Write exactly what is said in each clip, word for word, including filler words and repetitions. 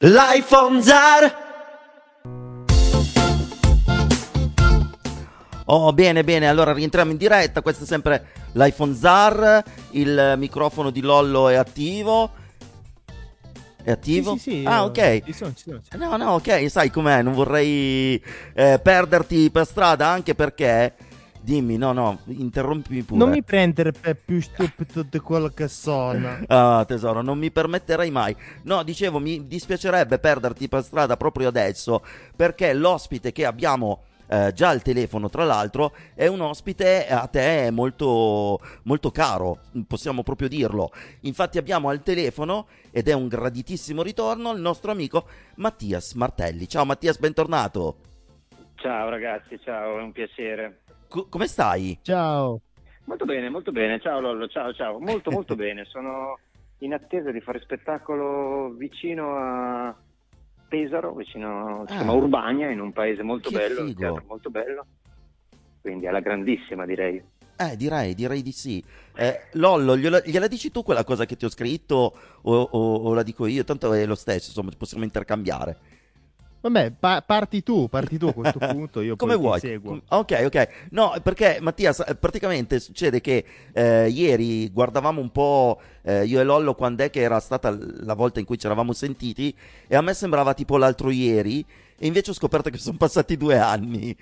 L'iPhone Zar. Oh, bene, bene, allora rientriamo in diretta. Questo è sempre l'iPhone Zar. Il microfono di Lollo è attivo. È attivo? Sì, sì, sì, Ah, ok. ci sono, ci sono, ci sono. No, no, ok, sai com'è, non vorrei eh, perderti per strada, anche perché... Dimmi, no, no, interrompimi pure. Non mi prendere per più stupido di quello che sono. Ah, tesoro, non mi permetterei mai. No, dicevo, mi dispiacerebbe perderti per strada proprio adesso, perché l'ospite che abbiamo eh, già al telefono, tra l'altro, è un ospite a te molto, molto caro, possiamo proprio dirlo. Infatti abbiamo al telefono, ed è un graditissimo ritorno, il nostro amico Mattias Martelli. Ciao Mattias, bentornato. Ciao ragazzi, ciao, è un piacere. Co- come stai? Ciao. Molto bene, molto bene. Ciao Lollo, ciao, ciao. Molto, molto bene. Sono in attesa di fare spettacolo vicino a Pesaro, vicino, si Ah. chiama Urbania, in un paese molto Che bello, un figo. teatro molto bello. Quindi alla grandissima, direi. Eh, direi, direi di sì. Eh, Lollo, gliela, gliela dici tu quella cosa che ti ho scritto o, o- o la dico io? Tanto è lo stesso, insomma, possiamo intercambiare. Vabbè, pa- parti tu, parti tu a questo punto, io Come poi vuoi. ti seguo. Com- Ok, ok. No, perché Mattia, sa- praticamente succede che eh, ieri guardavamo un po' eh, io e Lollo quando è che era stata l- la volta in cui ci eravamo sentiti e a me sembrava tipo l'altro ieri e invece ho scoperto che sono passati due anni.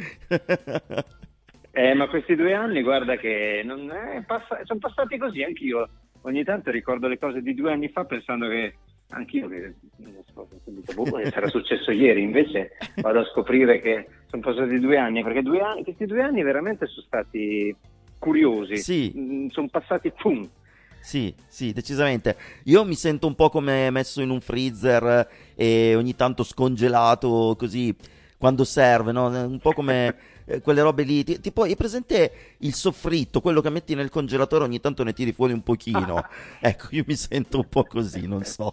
Eh, ma questi due anni, guarda che non è passa- sono passati così, anch'io. Ogni tanto ricordo le cose di due anni fa pensando che anch'io che non so, dico, boh, sarà successo ieri, invece vado a scoprire che sono passati due anni, perché due anni, questi due anni veramente sono stati curiosi. Sì. Mm, sono passati pum. Sì, sì, decisamente. Io mi sento un po' come messo in un freezer e ogni tanto scongelato così quando serve, no? Un po' come eh, quelle robe lì. Ti- Tipo, hai presente il soffritto, quello che metti nel congelatore ogni tanto ne tiri fuori un pochino? Ecco, io mi sento un po' così, non so.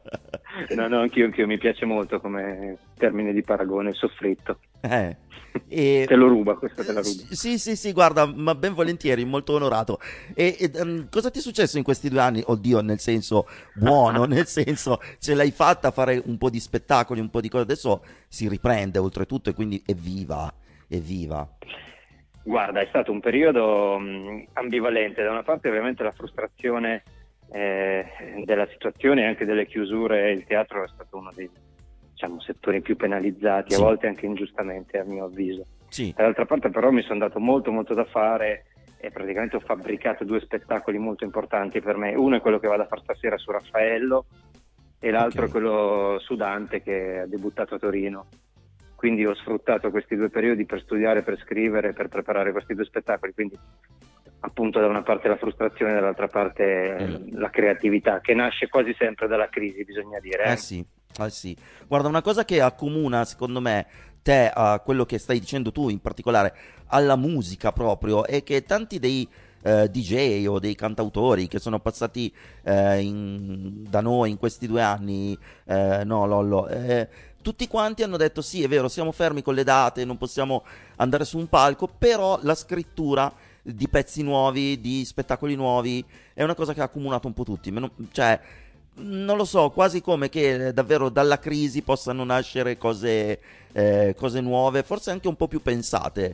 No, no, anch'io, anch'io mi piace molto come termine di paragone, il soffritto. Eh. E... Te lo ruba, questo te la ruba. Sì, sì, sì, guarda, ma ben volentieri, molto onorato. E, e, ehm, cosa ti è successo in questi due anni? Oddio, nel senso buono, nel senso ce l'hai fatta a fare un po' di spettacoli, un po' di cose. Adesso si riprende oltretutto e quindi evviva, evviva. Guarda, è stato un periodo mh, ambivalente. Da una parte ovviamente la frustrazione eh, della situazione e anche delle chiusure. Il teatro è stato uno dei, diciamo, settori più penalizzati, Sì. a volte anche ingiustamente a mio avviso. Sì, Dall'altra parte però mi sono dato molto molto da fare e praticamente ho fabbricato due spettacoli molto importanti per me. Uno è quello che vado a fare stasera su Raffaello e l'altro Ok. è quello su Dante che ha debuttato a Torino. Quindi ho sfruttato questi due periodi per studiare, per scrivere, per preparare questi due spettacoli. Quindi appunto da una parte la frustrazione, dall'altra parte Mm. la creatività, che nasce quasi sempre dalla crisi, bisogna dire. Eh? eh sì, eh sì. Guarda, una cosa che accomuna, secondo me, te a quello che stai dicendo tu, in particolare alla musica proprio, è che tanti dei eh, D J o dei cantautori che sono passati eh, in- da noi in questi due anni, eh, no, Lollo, eh, tutti quanti hanno detto sì, è vero, siamo fermi con le date, non possiamo andare su un palco, però la scrittura di pezzi nuovi, di spettacoli nuovi, è una cosa che ha accomunato un po' tutti. Meno- Cioè, non lo so, quasi come che eh, davvero dalla crisi possano nascere cose, eh, cose nuove, forse anche un po' più pensate.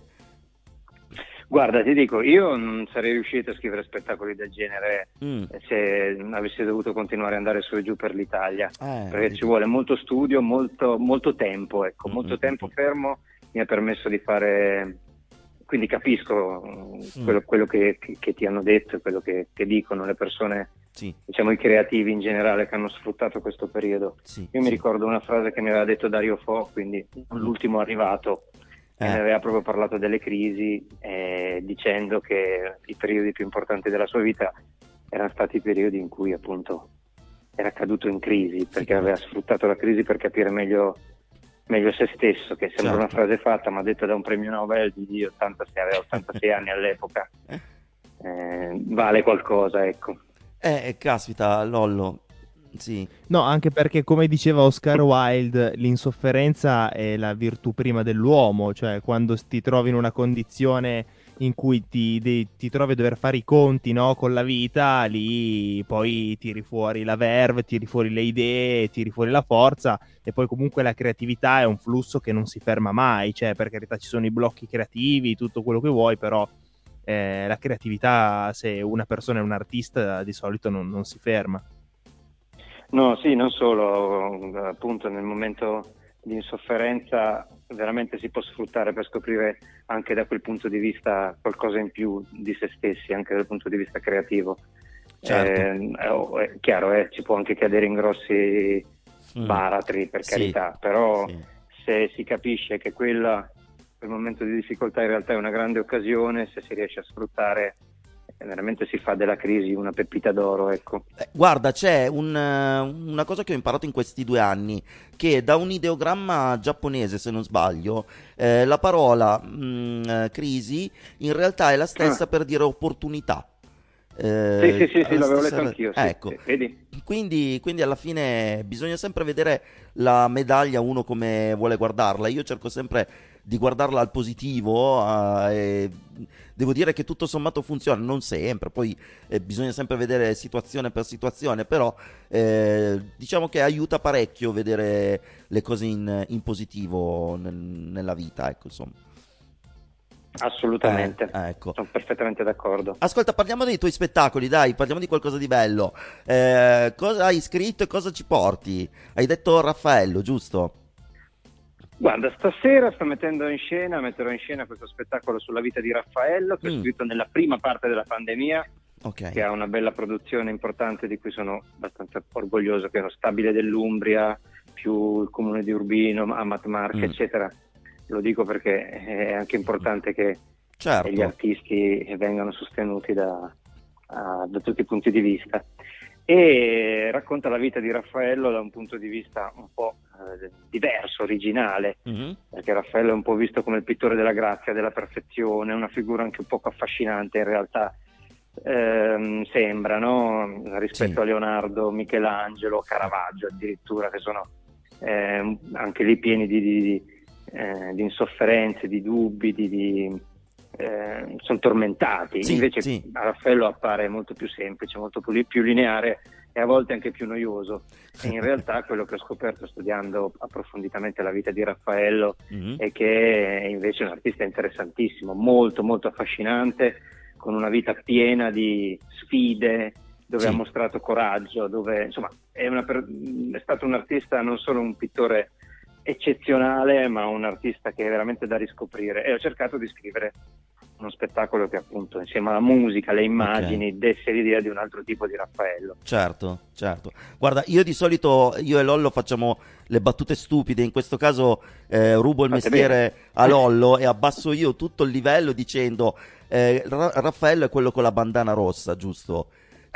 Guarda, ti dico, io non sarei riuscito a scrivere spettacoli del genere Mm. eh, se avessi dovuto continuare ad andare su e giù per l'Italia, Eh, perché vedi. ci vuole molto studio, molto, molto tempo, ecco, Mm, molto mm, tempo mm. fermo mi ha permesso di fare, quindi capisco mm, Mm. quello, quello che, che- che ti hanno detto, quello che, che dicono le persone, Sì, diciamo i creativi in generale che hanno sfruttato questo periodo. sì, Io mi sì. ricordo una frase che mi aveva detto Dario Fo, quindi l'ultimo arrivato, e Eh. mi aveva proprio parlato delle crisi, eh, dicendo che i periodi più importanti della sua vita erano stati i periodi in cui appunto era caduto in crisi, perché Figurati. aveva sfruttato la crisi per capire meglio, meglio se stesso, che sembra Certo. una frase fatta, ma detta da un premio Nobel di ottantasei, aveva ottantasei anni all'epoca, eh, vale qualcosa, ecco. Eh, eh, caspita, Lollo. Sì, No, anche perché, come diceva Oscar Wilde, l'insofferenza è la virtù prima dell'uomo, cioè quando ti trovi in una condizione in cui ti, de- ti trovi a dover fare i conti, no, con la vita, lì poi tiri fuori la verve, tiri fuori le idee, tiri fuori la forza, e poi comunque la creatività è un flusso che non si ferma mai, cioè per carità ci sono i blocchi creativi, tutto quello che vuoi, però eh, la creatività, se una persona è un artista, di solito non, non si ferma. No, sì, non solo, appunto nel momento di insofferenza veramente si può sfruttare per scoprire anche da quel punto di vista qualcosa in più di se stessi, anche dal punto di vista creativo. Certo. Eh, è chiaro, eh, ci può anche cadere in grossi Mm. baratri, per Sì, carità, però sì. se si capisce che quella, quel momento di difficoltà in realtà è una grande occasione, se si riesce a sfruttare, eh, veramente si fa della crisi una pepita d'oro, ecco. Eh, guarda, c'è un, eh, una cosa che ho imparato in questi due anni, che da un ideogramma giapponese, se non sbaglio, eh, la parola mm, eh, crisi in realtà è la stessa Ah. per dire opportunità. Sì, Eh, sì, sì, ha sì, la l'avevo stessa letto ra- anch'io, sì, ecco, sì, vedi? quindi, quindi alla fine bisogna sempre vedere la medaglia uno come vuole guardarla. Io cerco sempre di guardarla al positivo, eh, e devo dire che tutto sommato funziona, non sempre, poi eh, bisogna sempre vedere situazione per situazione, però eh, diciamo che aiuta parecchio vedere le cose in, in positivo nel- nella vita, ecco, insomma. Assolutamente, Eh, ecco. sono perfettamente d'accordo. Ascolta, parliamo dei tuoi spettacoli, dai, parliamo di qualcosa di bello. Eh, cosa hai scritto e cosa ci porti? Hai detto Raffaello, giusto? Guarda, stasera sto mettendo in scena, metterò in scena questo spettacolo sulla vita di Raffaello, che ho Mm, scritto nella prima parte della pandemia, ok. che ha una bella produzione importante di cui sono abbastanza orgoglioso, che è lo Stabile dell'Umbria, più il comune di Urbino, Amat Marche, Mm, eccetera. Lo dico perché è anche importante che gli certo, artisti vengano sostenuti da, a- da tutti i punti di vista. E racconta la vita di Raffaello da un punto di vista un po' eh, diverso, originale, mhm, perché Raffaello è un po' visto come il pittore della grazia, della perfezione, una figura anche un poco affascinante in realtà, ehm, sembra, no? Rispetto sì, a Leonardo, Michelangelo, Caravaggio addirittura, che sono eh, anche lì pieni di, di- di, eh, di insofferenze, di dubbi, di, di, eh, sono tormentati. sì, Invece sì, Raffaello appare molto più semplice, molto più, più lineare e a volte anche più noioso. E in realtà quello che ho scoperto studiando approfonditamente la vita di Raffaello mhm, è che è invece un artista interessantissimo, molto molto affascinante, con una vita piena di sfide, dove ha sì, mostrato coraggio, dove insomma è, una per- è stato un artista, non solo un pittore eccezionale, ma un artista che è veramente da riscoprire. E ho cercato di scrivere uno spettacolo che appunto insieme alla musica, alle ok. immagini, desse l'idea di un altro tipo di Raffaello. Certo, certo. Guarda, io di solito, io e Lollo facciamo le battute stupide, in questo caso eh, rubo il Fate bene. mestiere a Lollo e abbasso io tutto il livello dicendo eh, Ra- Raffaello è quello con la bandana rossa, giusto?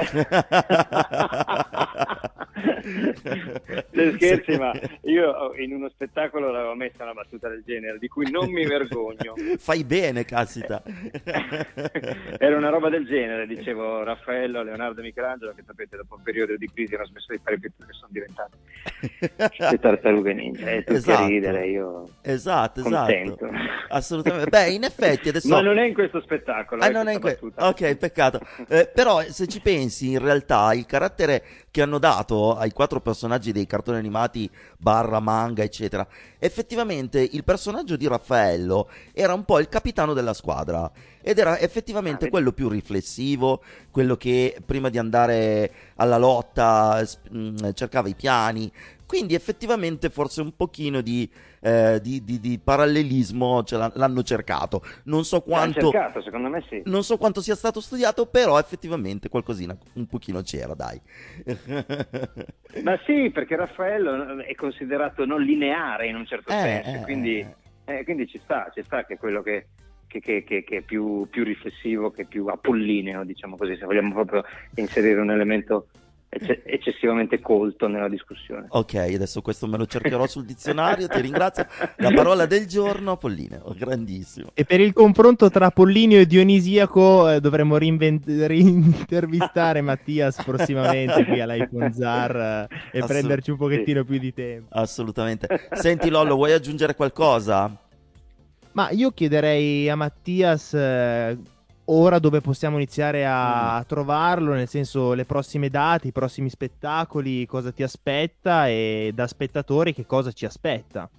Se Se- scherzi, ma io in uno spettacolo l'avevo messa una battuta del genere, di cui non mi vergogno. Fai bene, caspita. Era una roba del genere, dicevo Raffaello, Leonardo e Michelangelo, che sapete dopo un periodo di crisi hanno smesso di fare pitture, sono diventati le tartarughe ninja, e tutti a Esatto, ridere, io esatto, esatto. contento. Assolutamente. Beh, in effetti Ma adesso. non è in questo spettacolo, Ah, è non è questa in que- battuta. Ok, peccato. Eh, però, se ci pensi, in realtà il carattere che hanno dato ai quattro personaggi dei cartoni animati, barra manga, eccetera, effettivamente il personaggio di Raffaello era un po' il capitano della squadra. Ed era Ah, effettivamente vedi? quello più riflessivo, quello che prima di andare alla lotta sp- mh, cercava i piani. Quindi effettivamente forse un pochino di, eh, di- di- di parallelismo ce l'han- l'hanno cercato. Non so L'hanno quanto, cercato, secondo me sì. non so quanto sia stato studiato, però effettivamente qualcosina un pochino c'era, dai. Ma sì, perché Raffaello è considerato non lineare in un certo Eh, senso, e eh, quindi, eh. eh, quindi ci sta, ci sta che è quello che, che- che- che- che è più, più riflessivo, che è più apollineo, diciamo così, se vogliamo proprio inserire un elemento ecce- eccessivamente colto nella discussione. Ok, adesso questo me lo cercherò sul dizionario, ti ringrazio. La parola del giorno, Apollineo, grandissimo. E per il confronto tra Apollinio e Dionisiaco eh, dovremmo reinven- reintervistare Mattias prossimamente qui all'iPhone Zar eh, e Assu- prenderci un Sì. pochettino più di tempo. assolutamente. Senti Lollo, vuoi aggiungere qualcosa? Ma io chiederei a Mattias eh, ora dove possiamo iniziare a, Mm. a trovarlo, nel senso le prossime date, i prossimi spettacoli, cosa ti aspetta e da spettatori che cosa ci aspetta.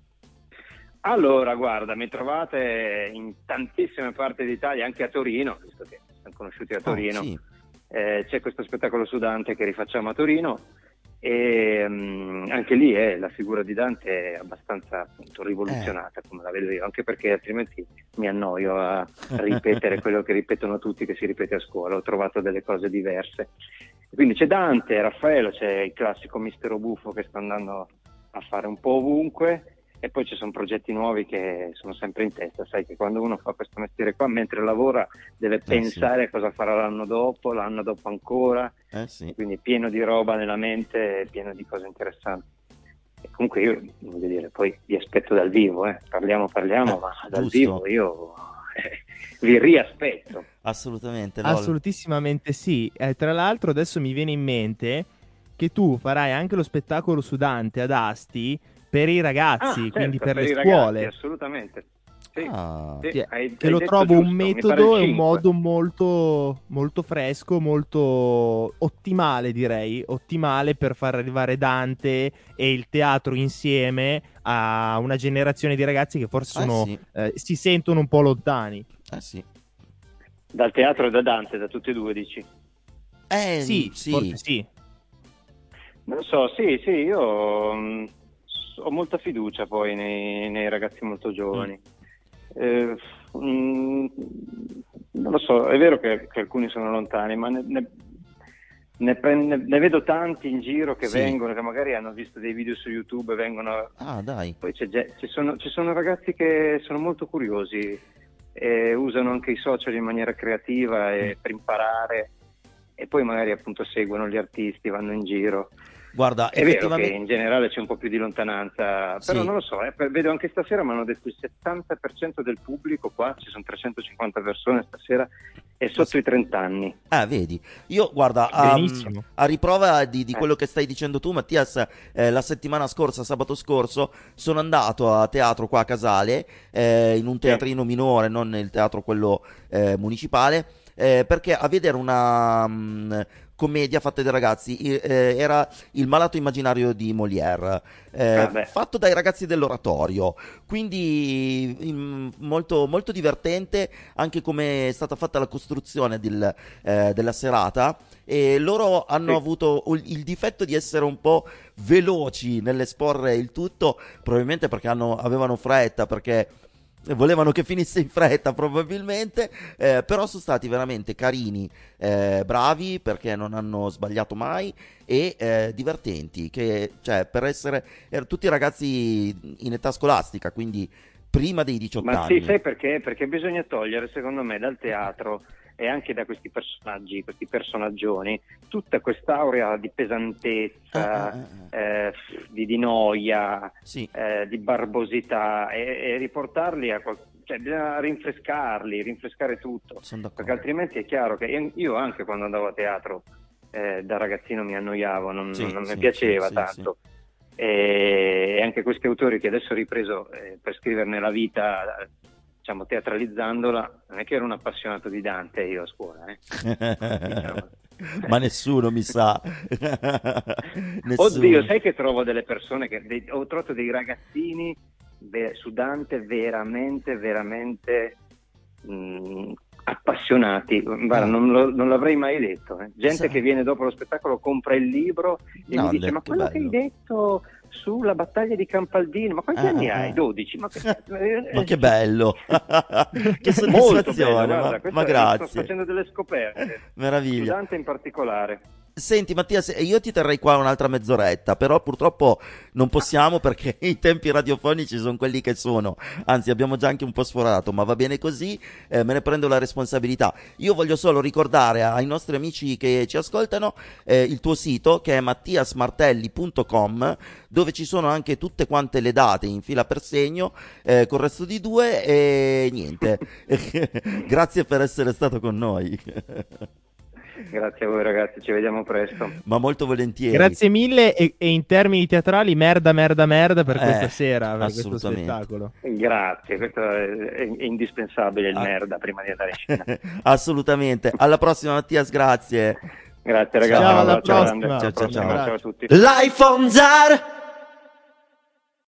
Allora, guarda, mi trovate in tantissime parti d'Italia, anche a Torino, visto che siamo conosciuti a Oh, Torino. sì. Eh, c'è questo spettacolo su Dante che rifacciamo a Torino e mm, anche lì eh, la figura di Dante è abbastanza appunto rivoluzionata, come la vedo io, anche perché altrimenti mi annoio a ripetere quello che ripetono tutti, che si ripete a scuola. Ho trovato delle cose diverse. Quindi c'è Dante, Raffaello, c'è il classico Mistero Buffo che sta andando a fare un po' ovunque. E poi ci sono progetti nuovi che sono sempre in testa, sai che quando uno fa questo mestiere qua, mentre lavora, deve Eh, pensare a cosa farà l'anno dopo, l'anno dopo ancora, Eh sì. quindi pieno di roba nella mente, pieno di cose interessanti. E comunque io, voglio dire, poi vi aspetto dal vivo, eh. parliamo, parliamo, Eh, ma dal giusto. vivo io eh, vi riaspetto. Assolutamente, lol. Assolutissimamente sì. Eh, tra l'altro adesso mi viene in mente che tu farai anche lo spettacolo su Dante ad Asti per i ragazzi, Ah, quindi certo, per, per le i scuole. ragazzi, assolutamente. Sì, Ah. sì, Che, hai- che hai lo detto trovo un giusto, mi pare metodo il e un cinque. modo molto, molto fresco, molto ottimale, direi, ottimale per far arrivare Dante e il teatro insieme a una generazione di ragazzi che forse Eh sono, sì. eh, si sentono un po' lontani. Eh sì. Dal teatro e da Dante, da tutti e due, dici? Eh Sì, sì. forse sì. Non lo so, sì, sì, io mh, ho molta fiducia poi nei, nei ragazzi molto giovani. Eh, mh, non lo so, è vero che, che alcuni sono lontani, ma ne, ne- ne prende- ne vedo tanti in giro che Sì. vengono, che magari hanno visto dei video su YouTube e vengono. Ah, dai. Poi c'è ge- ci, sono, ci sono ragazzi che sono molto curiosi e usano anche i social in maniera creativa e Mm. per imparare, e poi magari appunto seguono gli artisti, vanno in giro. Guarda, È vero che effettivamente in generale c'è un po' più di lontananza, però sì. non lo so, eh, per- vedo anche stasera, mi hanno detto il settanta per cento del pubblico qua, ci sono trecentocinquanta persone stasera, è sotto i trenta anni. Ah, vedi, io guarda, a, Benissimo. a riprova di, di Eh. quello che stai dicendo tu, Mattias, eh, la settimana scorsa, sabato scorso, sono andato a teatro qua a Casale, eh, in un teatrino minore, non il teatro quello eh, municipale, eh, perché a vedere una mm, commedia fatta dai ragazzi, i- eh, era Il malato immaginario di Molière, eh, Ah, beh. fatto dai ragazzi dell'oratorio, quindi mm, molto, molto divertente anche come è stata fatta la costruzione del, eh, della serata, e loro hanno Sì. avuto il, il difetto di essere un po' veloci nell'esporre il tutto, probabilmente perché hanno- avevano fretta, perché volevano che finisse in fretta probabilmente, eh, però sono stati veramente carini, eh, bravi perché non hanno sbagliato mai, e eh, divertenti, che cioè per essere erano tutti ragazzi in età scolastica, quindi prima dei diciotto Ma anni. sì, sai perché? Perché bisogna togliere, secondo me, dal teatro e anche da questi personaggi, questi personaggioni, tutta quest'aurea di pesantezza, Ah, ah, ah. eh, di, di noia, Sì. eh, di barbosità, e, e riportarli a qual- cioè bisogna rinfrescarli, rinfrescare tutto, Sono d'accordo. perché altrimenti è chiaro che io io anche quando andavo a teatro eh, da ragazzino mi annoiavo, non, Sì, non sì, mi piaceva sì, sì, tanto. E anche questi autori che adesso ho ripreso eh, per scriverne la vita, eh, diciamo teatralizzandola, non è che ero un appassionato di Dante io a scuola, eh. Diciamo. Ma nessuno mi sa. Nessuno. Oddio, sai che trovo delle persone che dei- ho trovato dei ragazzini ve- su Dante veramente, veramente mh, appassionati. Guarda, Ah. non, lo- non l'avrei mai detto. eh. Gente Sa- che viene dopo lo spettacolo, compra il libro e No, mi dice: ne- ma che quello che bello. hai detto sulla battaglia di Campaldino, ma quanti Ah, anni ah, hai? ah. dodici? Ma che, Ma che bello. Che Molto bello, soddisfazione, guarda, ma, questo ma sto grazie. facendo delle scoperte. Su Meraviglia. Dante in particolare. Senti Mattia, se- io ti terrei qua un'altra mezz'oretta, però purtroppo non possiamo perché i tempi radiofonici sono quelli che sono. Anzi, abbiamo già anche un po' sforato, ma va bene così, eh, me ne prendo la responsabilità. Io voglio solo ricordare ai nostri amici che ci ascoltano eh, il tuo sito, che è mattiasmartelli punto com, dove ci sono anche tutte quante le date in fila per segno, eh, col resto di due, e niente. Grazie per essere stato con noi. Grazie a voi ragazzi, ci vediamo presto. Ma molto volentieri. Grazie mille e, e in termini teatrali merda merda merda per Eh, questa sera, per questo assolutamente. spettacolo. Grazie, questo è, è- è indispensabile il Ah. merda prima di andare in scena. Assolutamente. Alla prossima Mattias, grazie. Grazie ragazzi, Ciao, un alla abbraccio prossima. grande. Ciao, ciao, ciao. Ciao a tutti. Life on Zar.